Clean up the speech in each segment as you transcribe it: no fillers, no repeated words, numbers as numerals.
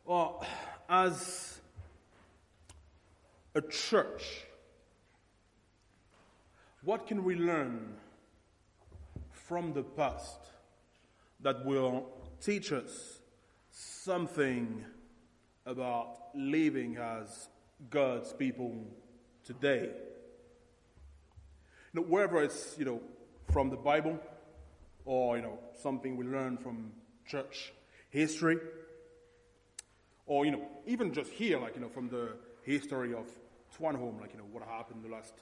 Well, as a church, what can we learn from the past that will teach us something about living as God's people today? Wherever it's, from the Bible or, something we learn from church history, or, even just here, from the history of Twanholm, what happened the last,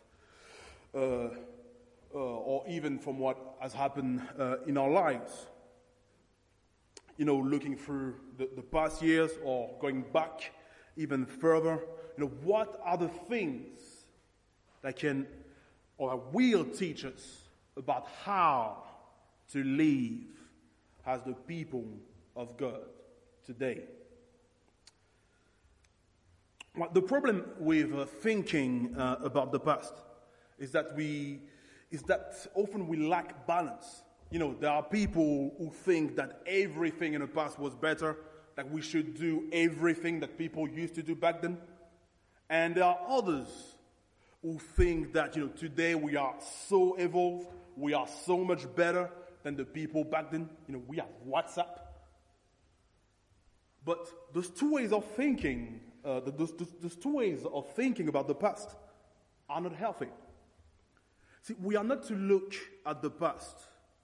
or even from what has happened in our lives. Looking through the past years or going back even further, what are the things that can or that will teach us about how to live as the people of God today? Well, the problem with thinking about the past is that often we lack balance. There are people who think that everything in the past was better, that we should do everything that people used to do back then. And there are others who think that, today we are so evolved, we are so much better than the people back then. We have WhatsApp. But those two ways of thinking, those two ways of thinking about the past are not healthy. See, we are not to look at the past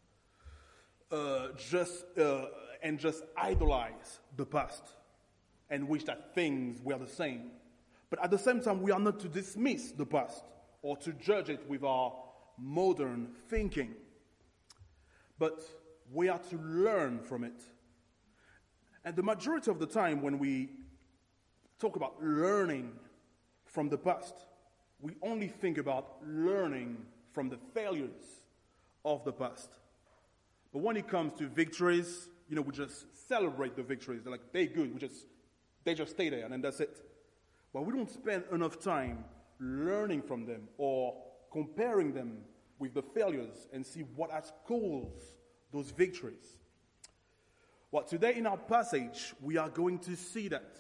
and just idolize the past and wish that things were the same. But at the same time, we are not to dismiss the past or to judge it with our modern thinking. But we are to learn from it. And the majority of the time when we talk about learning from the past, we only think about learning from the failures of the past. But when it comes to victories, we just celebrate the victories. They're good. They just stay there and then that's it. But we don't spend enough time learning from them or comparing them with the failures and see what has caused those victories. Well, today in our passage, we are going to see that.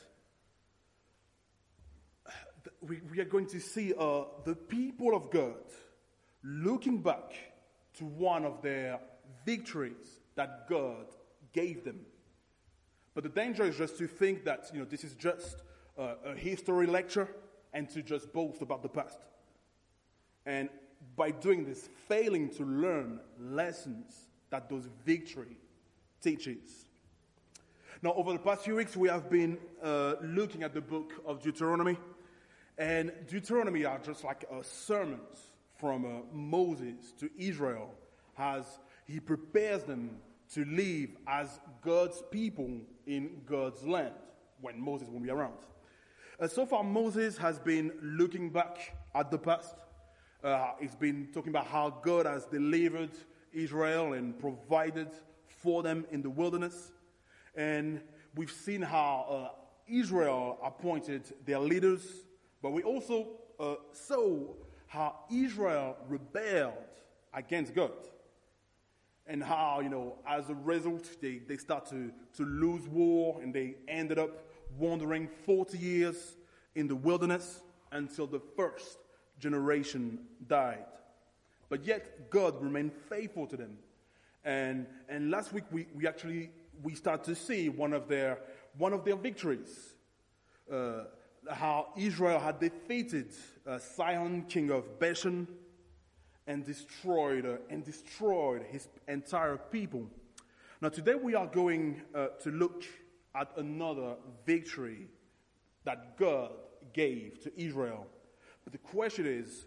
We are going to see the people of God looking back to one of their victories that God gave them. But the danger is just to think that, this is just a history lecture and to just boast about the past. And by doing this, failing to learn lessons that those victory teaches. Now, over the past few weeks, we have been looking at the book of Deuteronomy. And Deuteronomy are just like sermons from Moses to Israel as he prepares them to live as God's people in God's land when Moses won't be around. So far, Moses has been looking back at the past. He's been talking about how God has delivered Israel and provided for them in the wilderness. And we've seen how Israel appointed their leaders, but we also saw how Israel rebelled against God. And how, as a result, they start to lose war, and they ended up wandering 40 years in the wilderness until the first generation died. But yet, God remained faithful to them. And last week, we start to see one of their victories. How Israel had defeated Sihon, king of Bashan, and destroyed his entire people. Now today we are going to look at another victory that God gave to Israel. But the question is,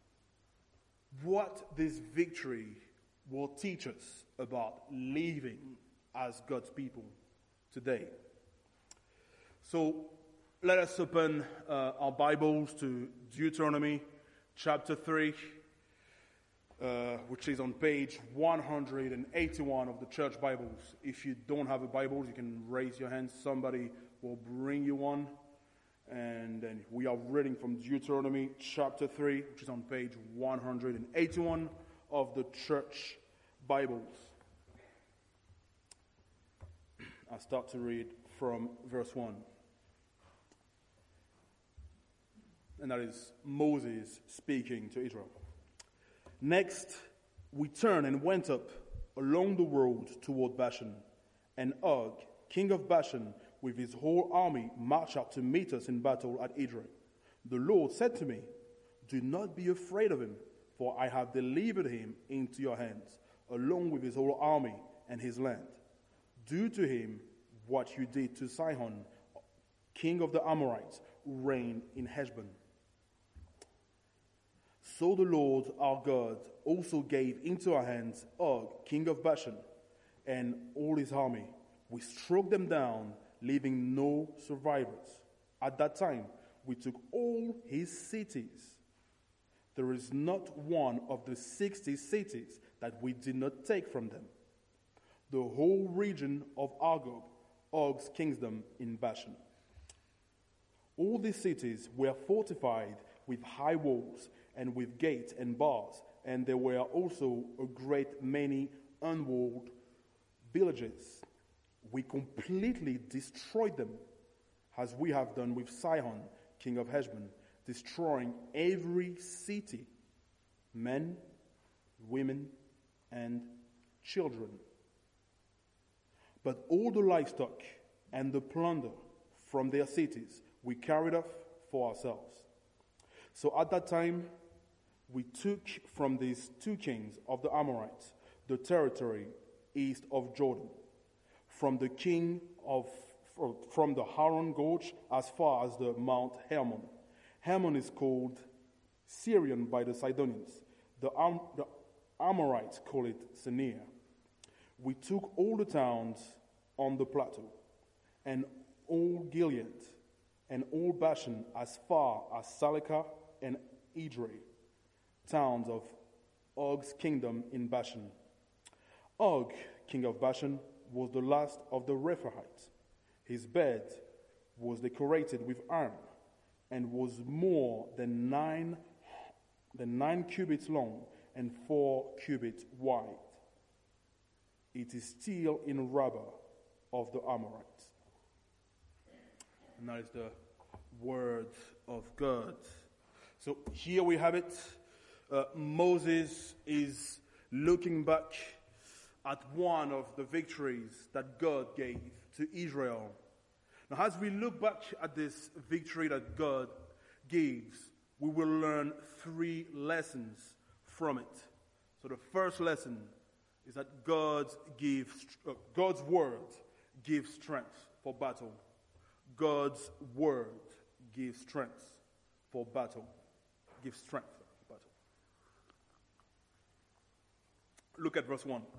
what this victory will teach us about living as God's people today. So let us open our Bibles to Deuteronomy chapter 3. Which is on page 181 of the church Bibles. If you don't have a Bible, you can raise your hand. Somebody will bring you one. And then we are reading from Deuteronomy chapter 3, which is on page 181 of the church Bibles. I'll start to read from verse 1. And that is Moses speaking to Israel. Next, we turned and went up along the road toward Bashan. And Og, king of Bashan, with his whole army, marched out to meet us in battle at Edrei. The Lord said to me, "Do not be afraid of him, for I have delivered him into your hands, along with his whole army and his land. Do to him what you did to Sihon, king of the Amorites, who reigned in Heshbon." So the Lord our God also gave into our hands Og, king of Bashan, and all his army. We struck them down, leaving no survivors. At that time, we took all his cities. There is not one of the 60 cities that we did not take from them. The whole region of Argob, Og's kingdom in Bashan. All these cities were fortified with high walls and with gates and bars, and there were also a great many unwalled villages. We completely destroyed them, as we have done with Sihon, king of Heshbon, destroying every city, men, women, and children. But all the livestock and the plunder from their cities we carried off for ourselves. So at that time, we took from these two kings of the Amorites the territory east of Jordan, from the Haran Gorge as far as the Mount Hermon. Hermon is called Syrian by the Sidonians. The Amorites call it Senir. We took all the towns on the plateau, and all Gilead, and all Bashan as far as Salekah and Edrei, towns of Og's kingdom in Bashan. Og, king of Bashan, was the last of the Rephaites. His bed was decorated with iron, and was more than 9 cubits long and 4 cubits wide. It is still in Rabbah of the Amorites. And that is the word of God. So here we have it. Moses is looking back at one of the victories that God gave to Israel. Now, as we look back at this victory that God gives, we will learn 3 lessons from it. So the first lesson is that God's word gives strength for battle. God's word gives strength for battle. Gives strength for battle. Look at verse 1.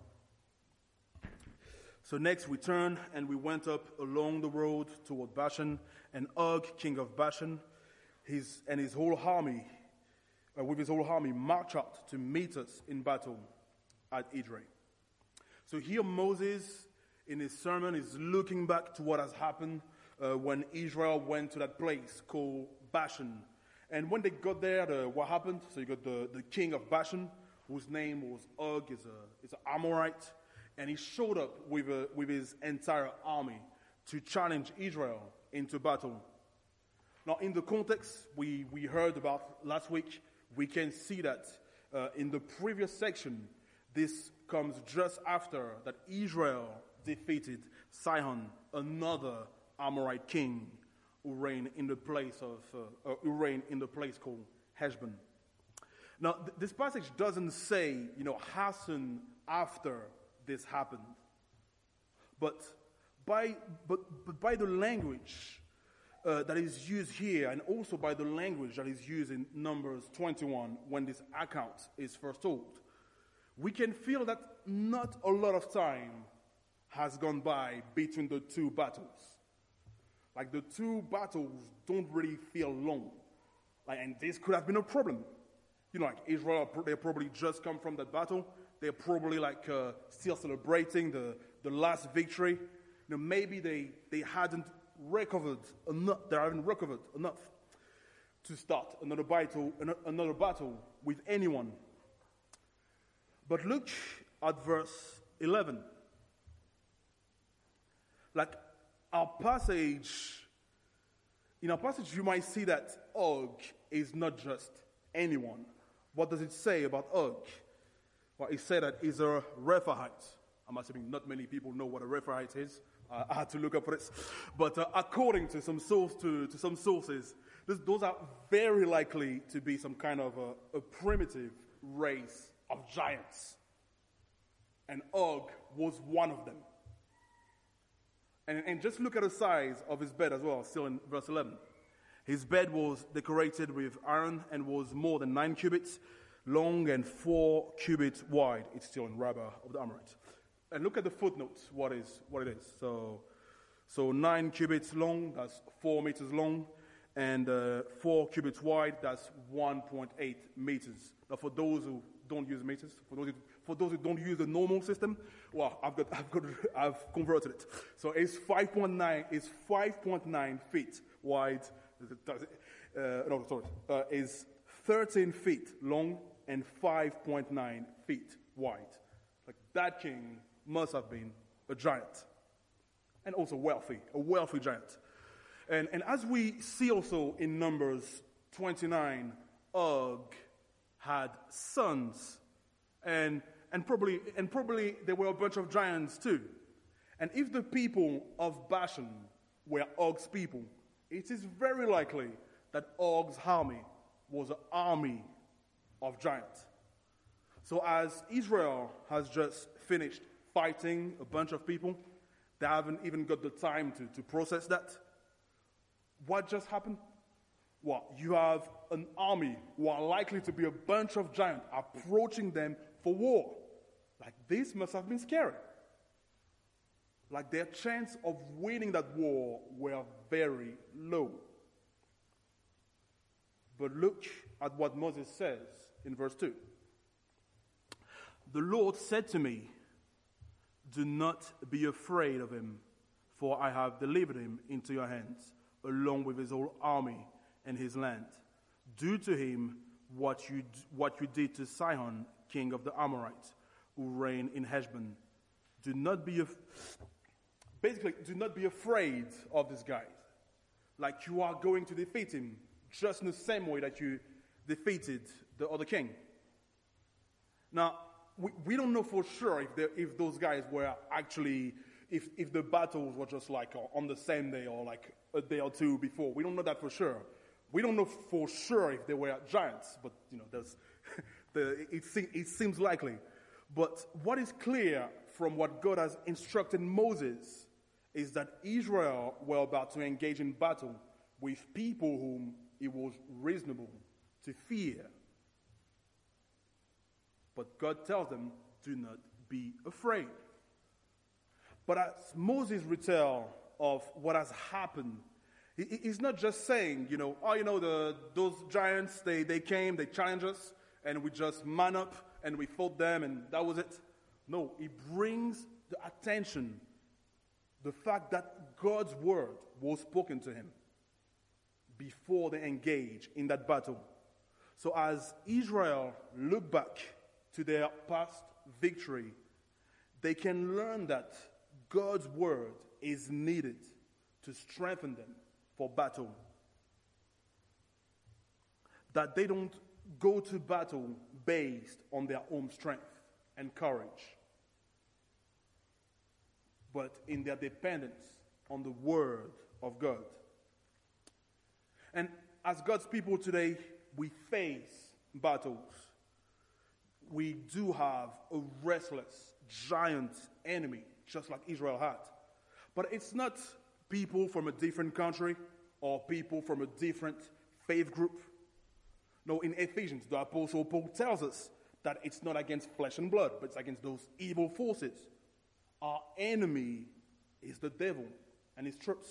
So next we turned and we went up along the road toward Bashan, and Og, king of Bashan, his whole army, with his whole army, marched out to meet us in battle at Edrei. So here Moses, in his sermon, is looking back to what has happened when Israel went to that place called Bashan. And when they got there, what happened? So you got the king of Bashan, whose name was Og, is an Amorite. And he showed up with his entire army to challenge Israel into battle. Now, in the context we heard about last week, we can see that in the previous section, this comes just after that Israel defeated Sihon, another Amorite king who reigned in the place called Heshbon. Now, this passage doesn't say, how soon after this happened. But by the language that is used here, and also by the language that is used in Numbers 21 when this account is first told, we can feel that not a lot of time has gone by between the two battles. Like the two battles don't really feel long. And this could have been a problem. Like Israel, they probably just come from that battle. They're probably still celebrating the last victory. Maybe they hadn't recovered enough. They haven't recovered enough to start another battle with anyone. But look at verse 11. In our passage, you might see that Og is not just anyone. What does it say about Og? Well, it said that he's a Rephahite. I'm assuming not many people know what a Rephahite is. I had to look up for this. But according to some sources, those are very likely to be some kind of a primitive race of giants. And Og was one of them. And just look at the size of his bed as well, still in verse 11. His bed was decorated with iron and was more than 9 cubits long and 4 cubits wide. It's still in Rabbah of the Amorites. And look at the footnotes, what it is. So 9 cubits long, that's 4 meters long, and 4 cubits wide, that's 1.8 meters. Now, for those who don't use meters, for those who don't use the normal system, well, I've converted it. So it's 5.9 feet wide. Is 13 feet long and 5.9 feet wide. Like that king must have been a giant, and also a wealthy giant. And as we see also in Numbers 29, Og had sons, and probably there were a bunch of giants too. And if the people of Bashan were Og's people, it is very likely that Og's army was an army of giants. So as Israel has just finished fighting a bunch of people, they haven't even got the time to process that. What just happened? Well, you have an army who are likely to be a bunch of giants approaching them for war. Like, this must have been scary. Like, their chance of winning that war were very low. But look at what Moses says in verse 2. The Lord said to me, do not be afraid of him, for I have delivered him into your hands, along with his whole army and his land. Do to him what you did to Sihon, king of the Amorites, who reigned in Heshbon. Do not be afraid of this guy. Like, you are going to defeat him, just in the same way that you defeated the other king. Now, we don't know for sure if those guys were actually, if the battles were just like on the same day or like a day or two before. We don't know that for sure. We don't know for sure if they were giants, but it seems likely. But what is clear from what God has instructed Moses is that Israel were about to engage in battle with people whom it was reasonable to fear. But God tells them, do not be afraid. But as Moses retells of what has happened, he's not just saying, those giants, they came, they challenged us, and we just man up, and we fought them, and that was it. No, he brings the attention, the fact that God's word was spoken to him before they engage in that battle. So as Israel look back to their past victory, they can learn that God's word is needed to strengthen them for battle. That they don't go to battle based on their own strength and courage, but in their dependence on the word of God. And as God's people today, we face battles. We do have a restless, giant enemy, just like Israel had. But it's not people from a different country or people from a different faith group. No, in Ephesians, the Apostle Paul tells us that it's not against flesh and blood, but it's against those evil forces. Our enemy is the devil and his troops.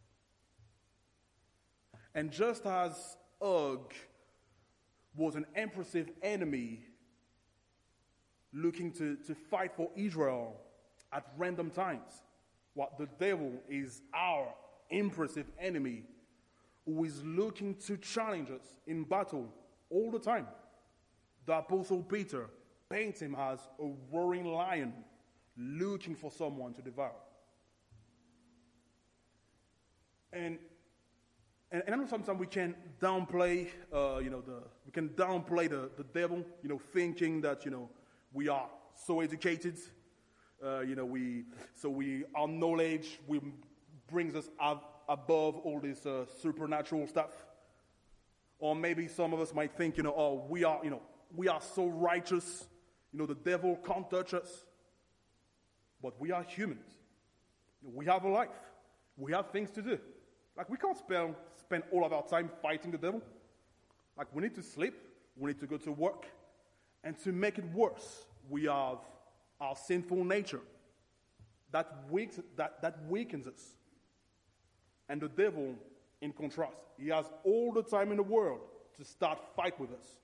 And just as Og was an impressive enemy looking to fight for Israel at random times, what the devil is our impressive enemy who is looking to challenge us in battle all the time. The Apostle Peter paints him as a roaring lion looking for someone to devour. And And I know sometimes we can downplay, the devil, thinking that, we are so educated, our knowledge brings us above all this supernatural stuff. Or maybe some of us might think, we are so righteous, the devil can't touch us. But we are humans. We have a life. We have things to do. Like, we can't spend all of our time fighting the devil. Like, we need to sleep. We need to go to work. And to make it worse, we have our sinful nature that weakens us. And the devil, in contrast, he has all the time in the world to start fight with us.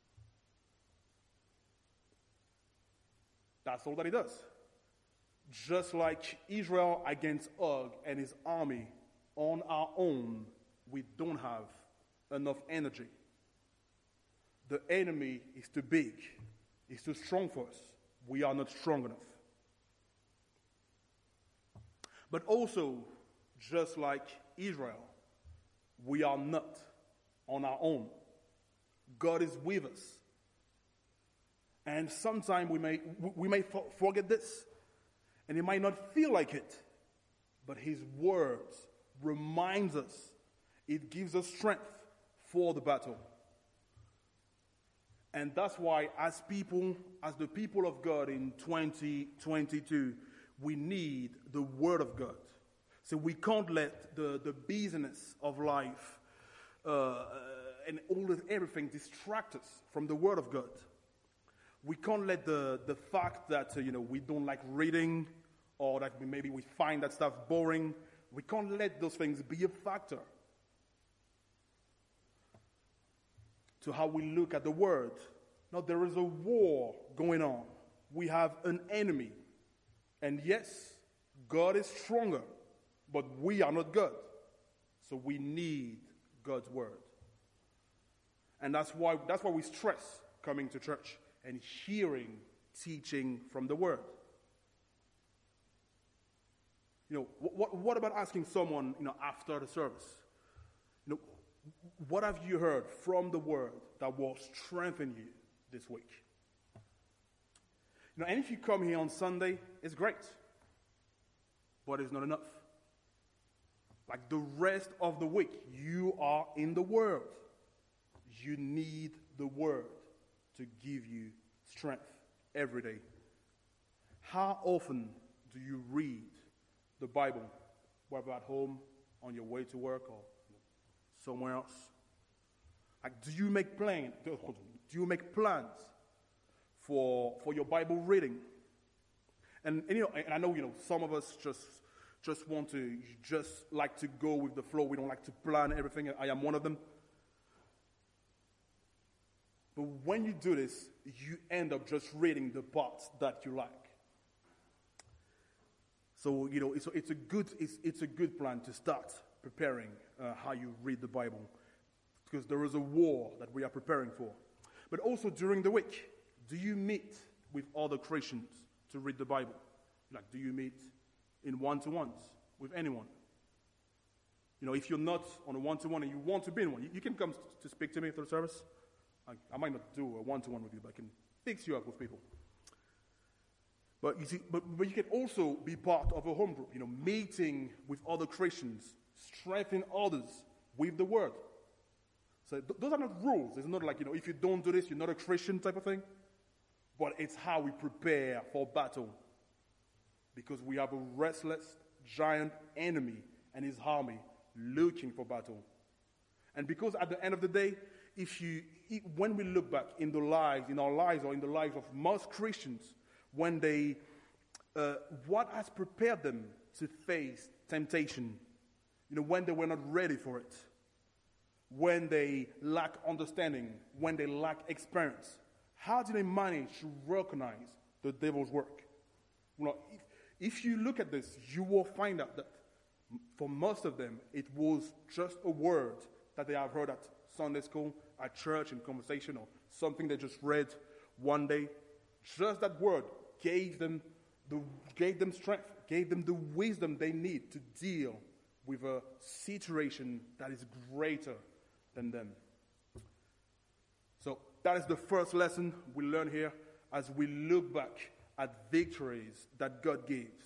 That's all that he does. Just like Israel against Og and his army, on our own, we don't have enough energy. The enemy is too big. He's too strong for us. We are not strong enough. But also, just like Israel, we are not on our own. God is with us. And sometimes we may forget this, and it might not feel like it, but his words reminds us. It gives us strength for the battle. And that's why as the people of God in 2022, we need the Word of God. So we can't let the business of life and everything distract us from the Word of God. We can't let the fact that we don't like reading, or that we find that stuff boring. We can't let those things be a factor to how we look at the Word. Now, there is a war going on. We have an enemy. And yes, God is stronger, but we are not God. So we need God's Word. And that's why we stress coming to church and hearing teaching from the Word. What about asking someone, after the service, what have you heard from the Word that will strengthen you this week? And if you come here on Sunday, it's great, but it's not enough. Like the rest of the week, you are in the Word. You need the Word to give you strength every day. How often do you read the Bible, whether at home, on your way to work, or somewhere else? Like, do you make plans for your Bible reading? And I know some of us just want to like to go with the flow. We don't like to plan everything. I am one of them. But when you do this, you end up just reading the parts that you like. So it's a good plan to start preparing how you read the Bible, because there is a war that we are preparing for. But also during the week, do you meet with other Christians to read the Bible? Like, do you meet in one-to-ones with anyone? If you're not on a one-to-one and you want to be in one, you can come to speak to me after the service. I might not do a one-to-one with you, but I can fix you up with people. But you see, but you can also be part of a home group, meeting with other Christians, strengthening others with the Word. So those are not rules. It's not like, if you don't do this, you're not a Christian type of thing. But it's how we prepare for battle. Because we have a restless, giant enemy and his army looking for battle. And because at the end of the day, when we look back in our lives or in the lives of most Christians, when what has prepared them to face temptation, when they were not ready for it, when they lack understanding, when they lack experience, how do they manage to recognize the devil's work? If you look at this, you will find out that for most of them, it was just a word that they have heard at Sunday school, at church, in conversation, or something they just read one day. Just that word gave them strength, gave them the wisdom they need to deal with a situation that is greater than them. So that is the first lesson we learn here as we look back at victories that God gives.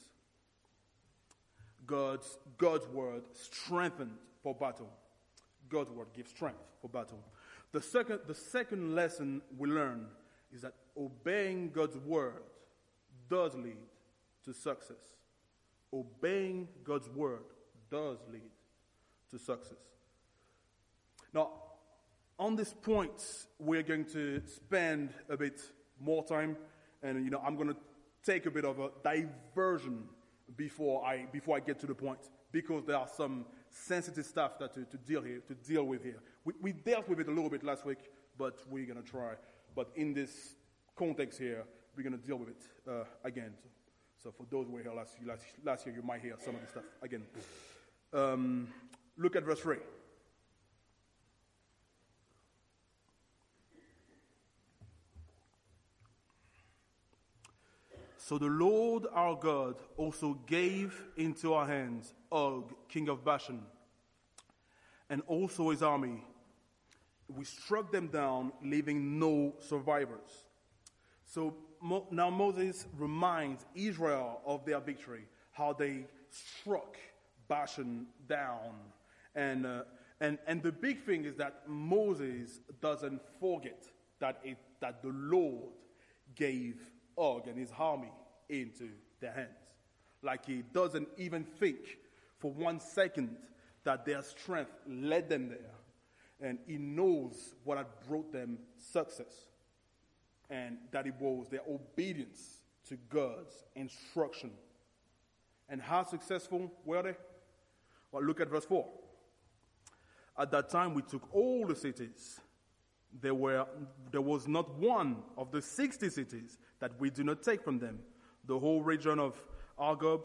God's word strengthened for battle. God's word gives strength for battle. The second lesson we learn is that obeying God's word does lead to success. Obeying God's word does lead to success. Now, on this point, we're going to spend a bit more time, and I'm going to take a bit of a diversion before I get to the point, because there are some sensitive stuff that to deal with here. We dealt with it a little bit last week, but we're going to try. But in this context here, we're going to deal with it again. So for those who were here last year, you might hear some of this stuff again. Look at verse 3. So the Lord our God also gave into our hands Og, king of Bashan, and also his army. We struck them down, leaving no survivors. So now Moses reminds Israel of their victory, how they struck Bashan down. And the big thing is that Moses doesn't forget that the Lord gave Og and his army into their hands. Like he doesn't even think for 1 second that their strength led them there. And he knows what had brought them success. And that it was their obedience to God's instruction. And how successful were they? Well, look at verse 4. At that time we took all the cities. There was not one of the 60 cities that we do not take from them. The whole region of Argob,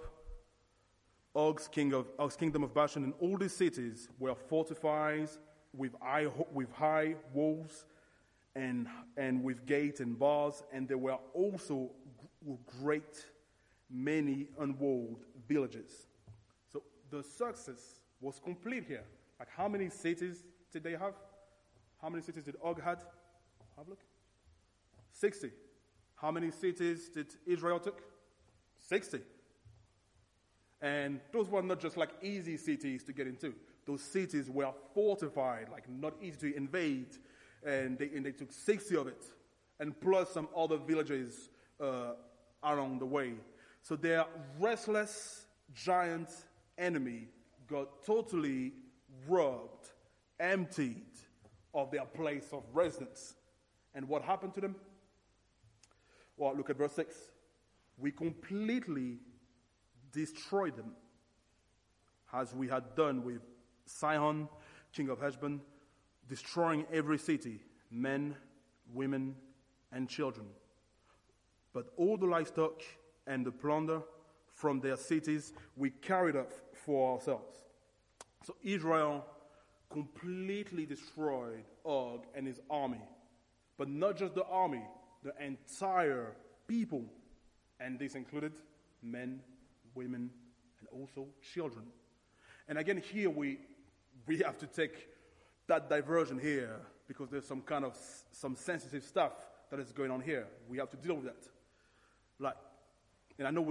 Og's kingdom of Bashan, and all these cities were fortified with high walls and with gates and bars, and there were also great many unwalled villages. So the success was complete here. Like, how many cities did they have? How many cities did Og had? Have a look. 60. How many cities did Israel took? 60. And those were not just like easy cities to get into. Those cities were fortified, like not easy to invade. And they took 60 of it. And plus some other villages along the way. So their restless giant enemy got totally robbed, emptied of their place of residence. And what happened to them? Well, look at verse 6. We completely destroyed them, as we had done with Sihon, king of Heshbon, destroying every city, men, women, and children. But all the livestock and the plunder from their cities we carried off for ourselves. So Israel completely destroyed Og and his army. But not just the army, the entire people. And this included men, women, and also children. And again, here we have to take that diversion here because there's some sensitive stuff that is going on here. We have to deal with that. And I know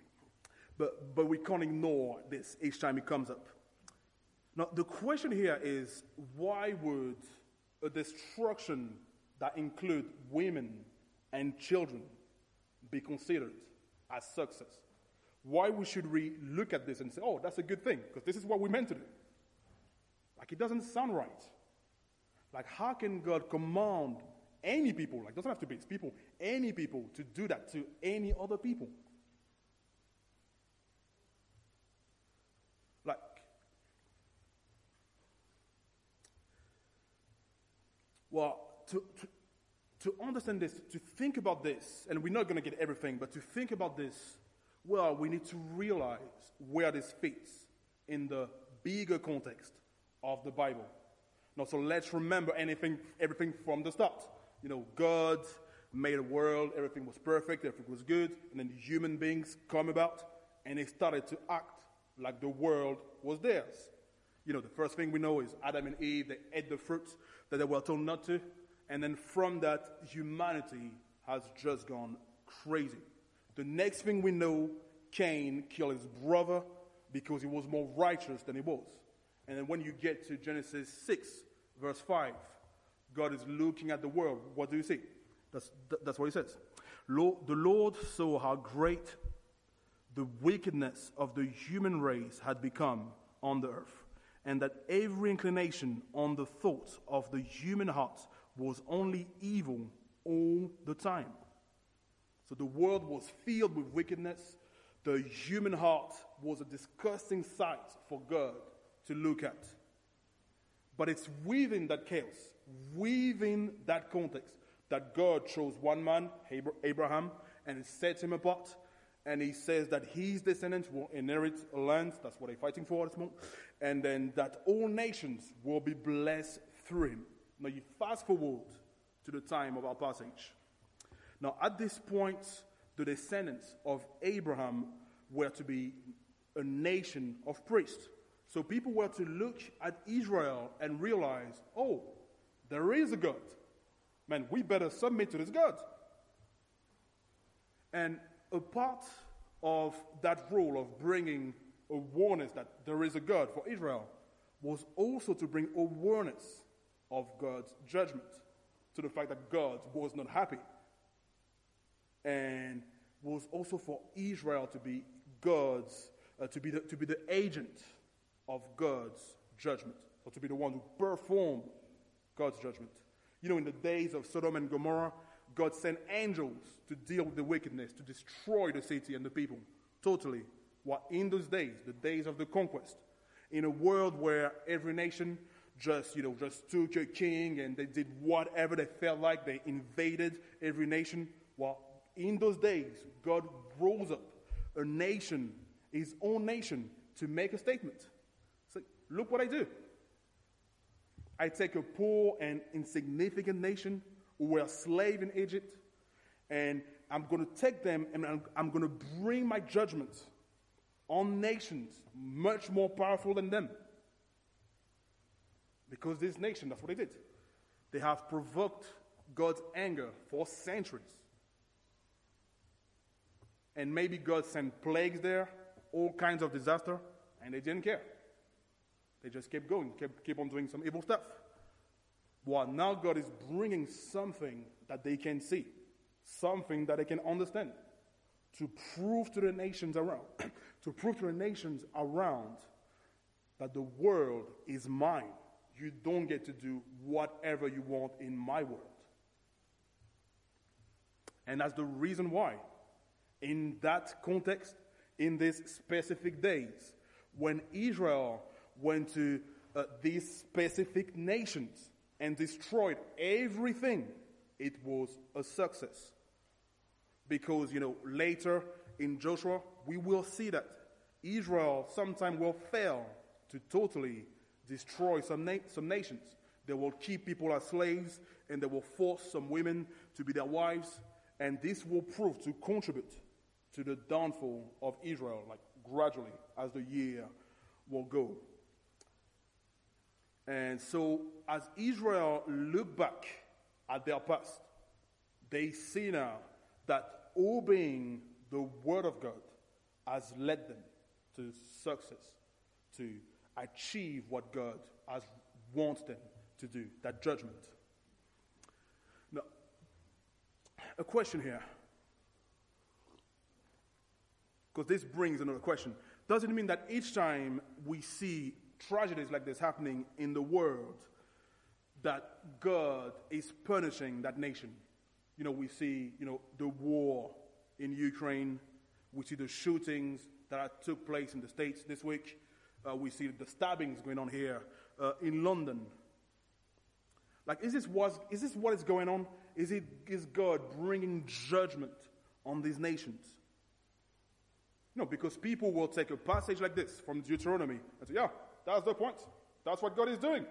but we can't ignore this each time it comes up. Now, the question here is, why would a destruction that include women and children be considered as success? Why should we look at this and say, oh, that's a good thing, because this is what we meant to do? Like, it doesn't sound right. Like, how can God command any people, like, it doesn't have to be his people, any people to do that to any other people? Like, well, to understand this, to think about this, and we're not going to get everything, but to think about this, well, we need to realize where this fits in the bigger context of the Bible. Now, so let's remember everything from the start. God made a world, everything was perfect, everything was good, and then human beings come about, and they started to act like the world was theirs. The first thing we know is Adam and Eve, they ate the fruit that they were told not to. And then from that, humanity has just gone crazy. The next thing we know, Cain killed his brother because he was more righteous than he was. And then when you get to Genesis 6, verse 5, God is looking at the world. What do you see? That's what he says. The Lord saw how great the wickedness of the human race had become on the earth, and that every inclination on the thoughts of the human heart was only evil all the time. So the world was filled with wickedness. The human heart was a disgusting sight for God to look at. But it's within that chaos, within that context, that God chose one man, Abraham, and set him apart. And he says that his descendants will inherit a land. That's what they're fighting for this moment. And then that all nations will be blessed through him. Now you fast forward to the time of our passage. Now at this point, the descendants of Abraham were to be a nation of priests. So people were to look at Israel and realize, oh, there is a God. Man, we better submit to this God. And a part of that role of bringing awareness that there is a God for Israel was also to bring awareness of God's judgment, to the fact that God was not happy. And was also for Israel to be God's, to be the agent of God's judgment, or to be the one who performed God's judgment. In the days of Sodom and Gomorrah, God sent angels to deal with the wickedness, to destroy the city and the people totally. While in those days, the days of the conquest, in a world where every nation just took a king and they did whatever they felt like, they invaded every nation. While in those days, God rose up a nation, his own nation, to make a statement. It's like, look what I do. I take a poor and insignificant nation who were slaves in Egypt, and I'm going to take them and I'm going to bring my judgment on nations much more powerful than them. Because this nation, that's what they did. They have provoked God's anger for centuries. And maybe God sent plagues there, all kinds of disaster, and they didn't care. They just kept going, kept on doing some evil stuff. While now God is bringing something that they can see, something that they can understand, to prove to the nations around, that the world is mine. You don't get to do whatever you want in my world. And that's the reason why, in that context, in these specific days, when Israel went to these specific nations and destroyed everything, it was a success. Because, later in Joshua, we will see that Israel sometime will fail to totally destroy some nations. They will keep people as slaves, and they will force some women to be their wives, and this will prove to contribute to the downfall of Israel, like gradually as the year will go. And so, as Israel look back at their past, they see now that obeying the word of God has led them to success, to achieve what God has wanted them to do, that judgment. Now, a question here, because this brings another question. Does it mean that each time we see tragedies like this happening in the world, that God is punishing that nation? We see, the war in Ukraine. We see the shootings that took place in the States this week. We see the stabbings going on here in London. Like, is this what is going on? Is God bringing judgment on these nations? No, because people will take a passage like this from Deuteronomy and say, yeah, that's the point. That's what God is doing.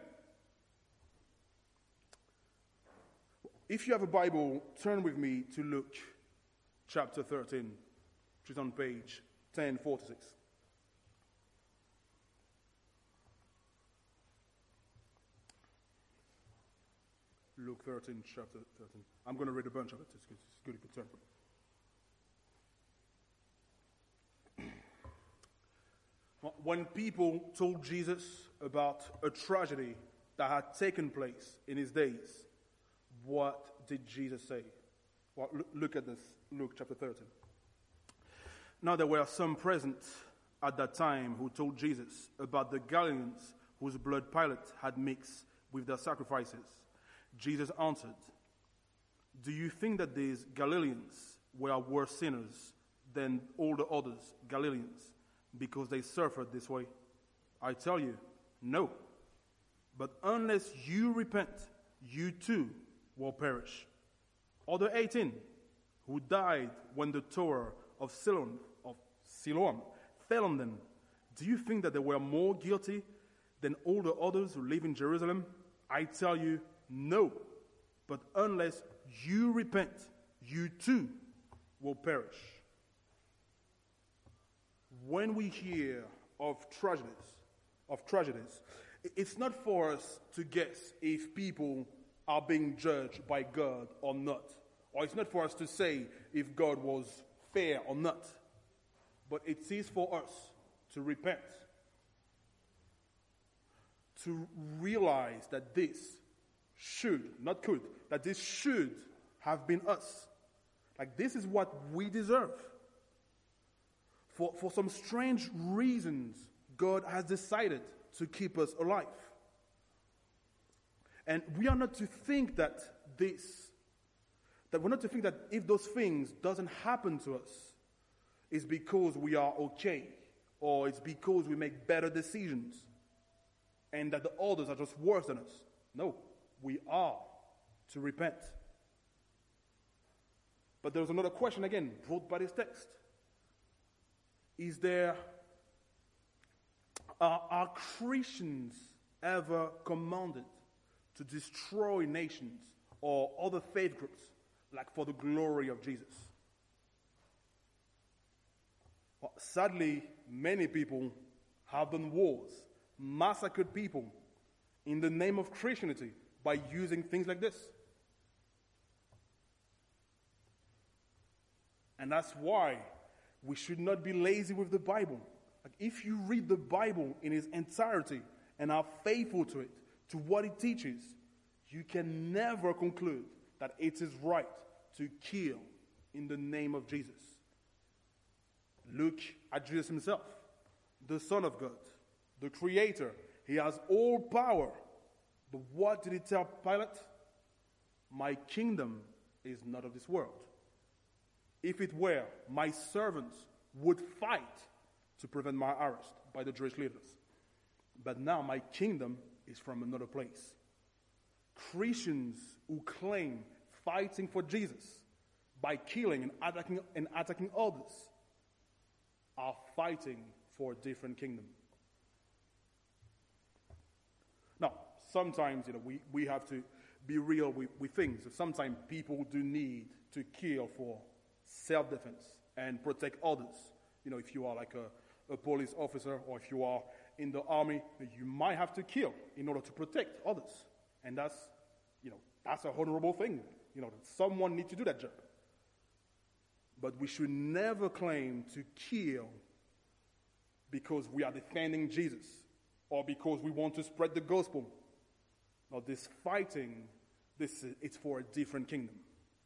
If you have a Bible, turn with me to Luke chapter 13, which is on page 1046. Luke 13, chapter 13. I'm going to read a bunch of it. It's good if you turn. When people told Jesus about a tragedy that had taken place in his days, what did Jesus say? Well, look at this, Luke chapter 13. Now there were some present at that time who told Jesus about the Galileans whose blood Pilate had mixed with their sacrifices. Jesus answered, "Do you think that these Galileans were worse sinners than all the others Galileans because they suffered this way? I tell you, no. But unless you repent, you too will perish. Other 18 who died when the tower of Siloam fell on them, do you think that they were more guilty than all the others who live in Jerusalem? I tell you, no. But unless you repent, you too will perish." When we hear of tragedies, it's not for us to guess if people are being judged by God or not. Or it's not for us to say if God was fair or not. But it is for us to repent. To realize that this should, not could, that this should have been us. Like this is what we deserve. For some strange reasons, God has decided to keep us alive. And we are not to think that we're not to think that if those things doesn't happen to us, it's because we are okay, or it's because we make better decisions, and that the others are just worse than us. No, we are to repent. But there's another question again, brought by this text. Are Christians ever commanded to destroy nations or other faith groups, like for the glory of Jesus? Well, sadly, many people have done wars, massacred people in the name of Christianity by using things like this. And that's why we should not be lazy with the Bible. Like if you read the Bible in its entirety and are faithful to it, to what it teaches, you can never conclude that it is right to kill in the name of Jesus. Look at Jesus himself, the Son of God, the Creator. He has all power. But what did he tell Pilate? My kingdom is not of this world. If it were, my servants would fight to prevent my arrest by the Jewish leaders. But now my kingdom is from another place. Christians who claim fighting for Jesus by killing and attacking others are fighting for a different kingdom. Now, sometimes we have to be real with things. Sometimes people do need to kill for self-defense and protect others. If you are like a police officer or if you are in the army, you might have to kill in order to protect others. And that's a honorable thing. Someone needs to do that job. But we should never claim to kill because we are defending Jesus or because we want to spread the gospel. Now, this fighting, it's for a different kingdom.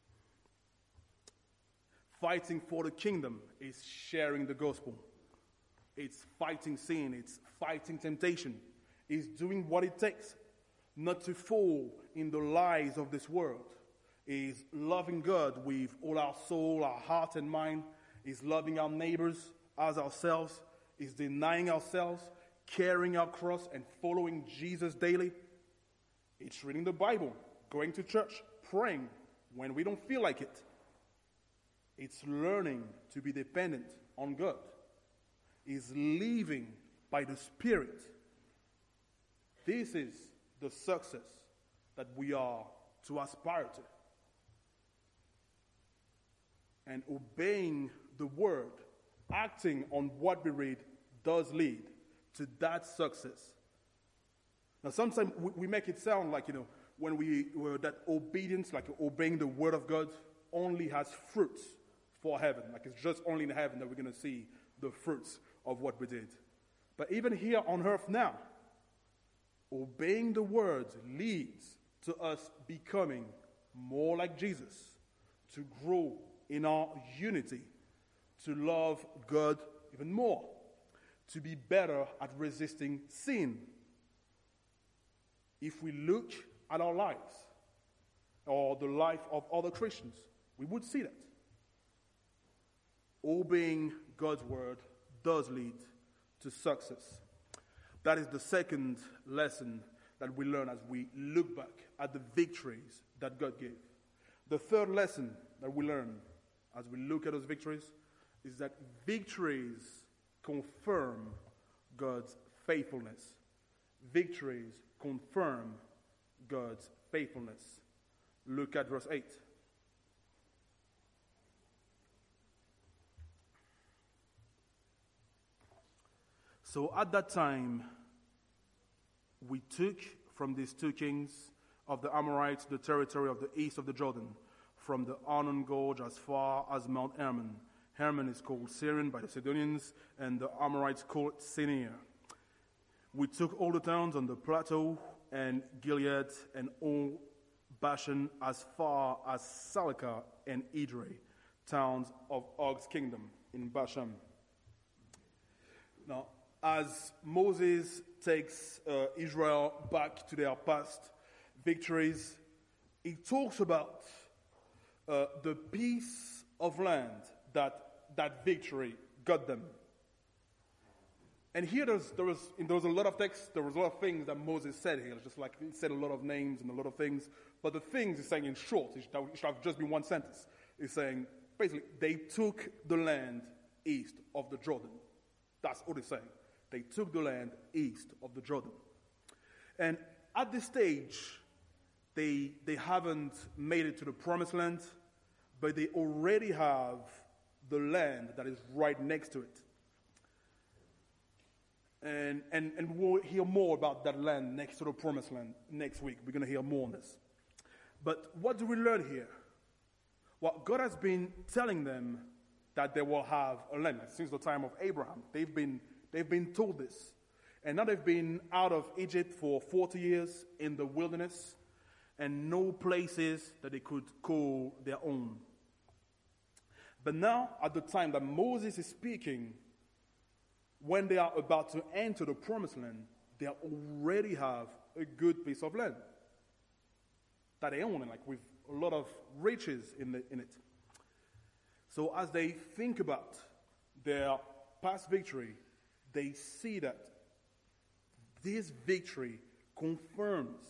Fighting for the kingdom is sharing the gospel. It's fighting sin. It's fighting temptation. It's doing what it takes not to fall in the lies of this world. Is loving God with all our soul, our heart and mind. Is loving our neighbors as ourselves. Is denying ourselves, carrying our cross and following Jesus daily. It's reading the Bible, going to church, praying when we don't feel like it. It's learning to be dependent on God. It's living by the Spirit. This is the success that we are to aspire to. And obeying the word, acting on what we read, does lead to that success. Now, sometimes we make it sound like, that obedience, like obeying the word of God, only has fruits for heaven. Like it's just only in heaven that we're going to see the fruits of what we did. But even here on earth now, obeying the word leads to us becoming more like Jesus, to grow in our unity, to love God even more, to be better at resisting sin. If we look at our lives or the life of other Christians, we would see that. Obeying God's word does lead to success. That is the second lesson that we learn as we look back at the victories that God gave. The third lesson that we learn as we look at those victories is that victories confirm God's faithfulness. Victories confirm God's faithfulness. Look at verse 8. So at that time, we took from these two kings of the Amorites the territory of the east of the Jordan, from the Arnon Gorge as far as Mount Hermon. Hermon is called Syrian by the Sidonians, and the Amorites called it Sinir. We took all the towns on the plateau, and Gilead, and all Bashan as far as Salekah and Edrei, towns of Og's kingdom in Bashan. Now, as Moses takes Israel back to their past victories, he talks about the piece of land that victory got them. And here there was a lot of text, there was a lot of things that Moses said here, just like he said a lot of names and a lot of things, but the things he's saying in short, it should have just been one sentence. He's saying, basically, they took the land east of the Jordan. That's what he's saying. They took the land east of the Jordan. And at this stage, they haven't made it to the promised land, but they already have the land that is right next to it. And we'll hear more about that land next to the promised land next week. We're going to hear more on this. But what do we learn here? Well, God has been telling them that they will have a land. Since the time of Abraham, they've been told this. And now they've been out of Egypt for 40 years in the wilderness, and no places that they could call their own. But now, at the time that Moses is speaking, when they are about to enter the promised land, they already have a good piece of land that they own, like with a lot of riches in it. So as they think about their past victory, they see that this victory confirms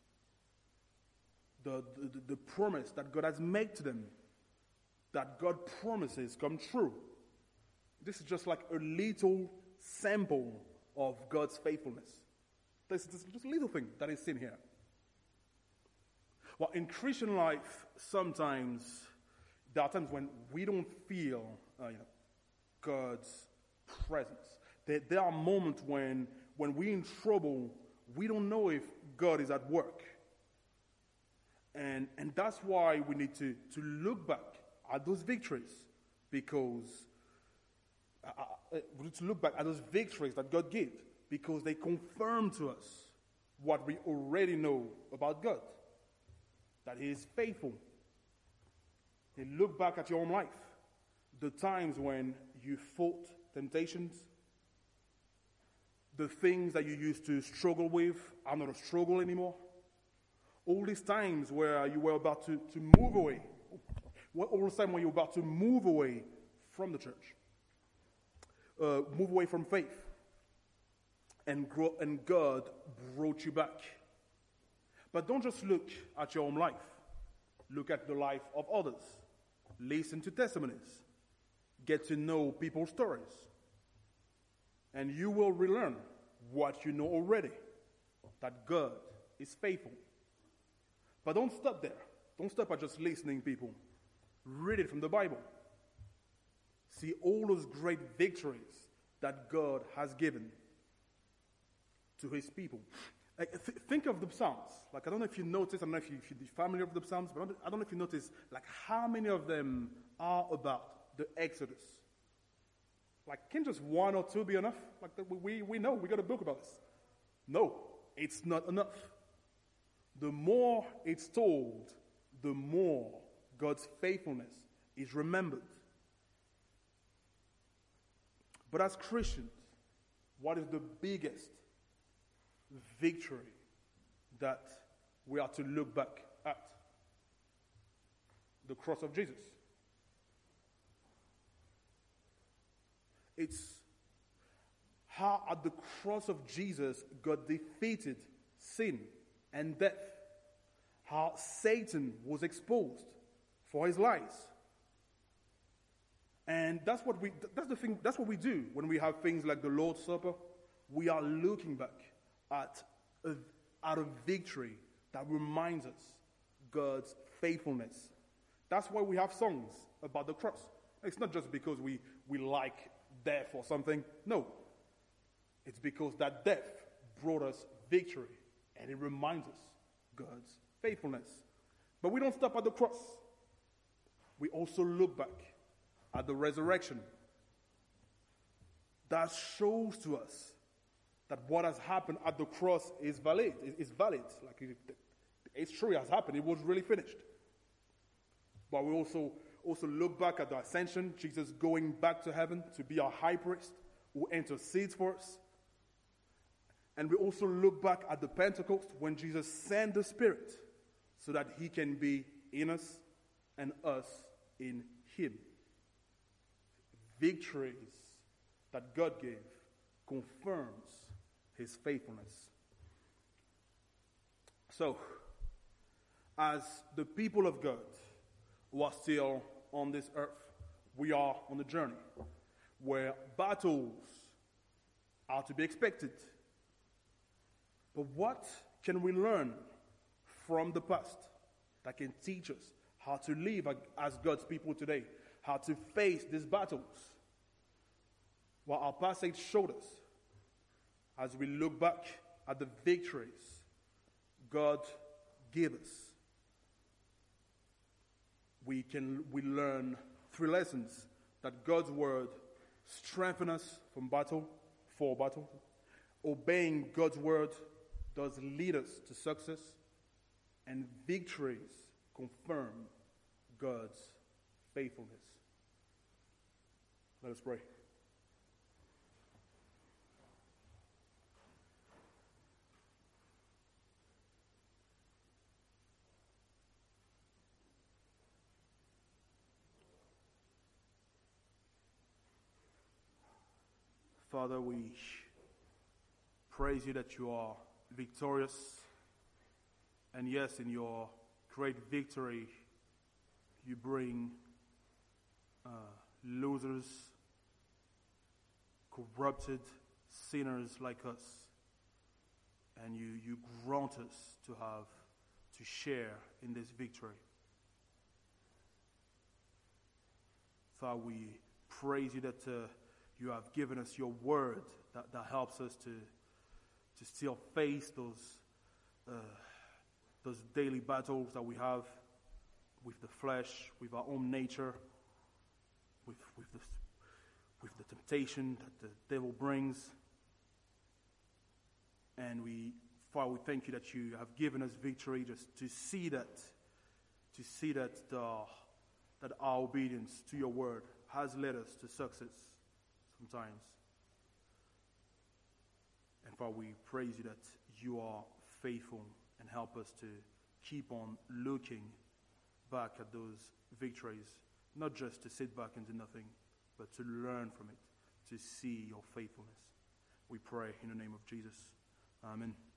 the promise that God has made to them, that God promises come true. This is just like a little sample of God's faithfulness. There's just a little thing that is seen here. Well, in Christian life, sometimes there are times when we don't feel God's presence. There are moments when we're in trouble, we don't know if God is at work. And that's why we need to look back at those victories, because we need to look back at those victories that God gave, because they confirm to us what we already know about God, that He is faithful. And look back at your own life, the times when you fought temptations, the things that you used to struggle with are not a struggle anymore. All these times where you were about to move away, all the time when you were about to move away from the church, move away from faith, and God brought you back. But don't just look at your own life. Look at the life of others. Listen to testimonies. Get to know people's stories. And you will relearn what you know already, that God is faithful. But don't stop there. Don't stop at just listening, people. Read it from the Bible. See all those great victories that God has given to His people. Think of the Psalms. Like, I don't know if you notice, I don't know if you're familiar with the Psalms, but I don't know if you notice, like, how many of them are about the Exodus. Like, can just one or two be enough? Like, we know, we got a book about this. No, it's not enough. The more it's told, the more God's faithfulness is remembered. But as Christians, what is the biggest victory that we are to look back at? The cross of Jesus. It's how at the cross of Jesus God defeated sin and death. How Satan was exposed for his lies. And that's what we do when we have things like the Lord's Supper. We are looking back at a victory that reminds us God's faithfulness. That's why we have songs about the cross. It's not just because we like death or something. No. It's because that death brought us victory, and it reminds us God's faithfulness. But we don't stop at the cross. We also look back at the resurrection. That shows to us that what has happened at the cross is valid. It's valid. Like, it's true, it has happened. It was really finished. But we also look back at the ascension, Jesus going back to heaven to be our high priest who intercedes for us. And we also look back at the Pentecost when Jesus sent the Spirit so that he can be in us and us in him. Victories that God gave confirms his faithfulness. So, as the people of God who are still on this earth, we are on a journey where battles are to be expected. But what can we learn from the past that can teach us how to live as God's people today, how to face these battles? Well, our passage showed us, as we look back at the victories God gave us, we learn 3 lessons: that God's word strengthens us for battle. Obeying God's word does lead us to success, and victories confirm God's faithfulness. Let us pray. Father, we praise you that you are victorious. And yes, in your great victory, you bring losers, corrupted sinners like us, and you grant us to share in this victory. Father, we praise you that you have given us your word that helps us to still face those daily battles that we have with the flesh, with our own nature, with the temptation that the devil brings. And Father, we thank you that you have given us victory, just to see that our obedience to your word has led us to success sometimes. And Father, we praise you that you are faithful, and help us to keep on looking back at those victories, not just to sit back and do nothing, but to learn from it, to see your faithfulness. We pray in the name of Jesus. Amen.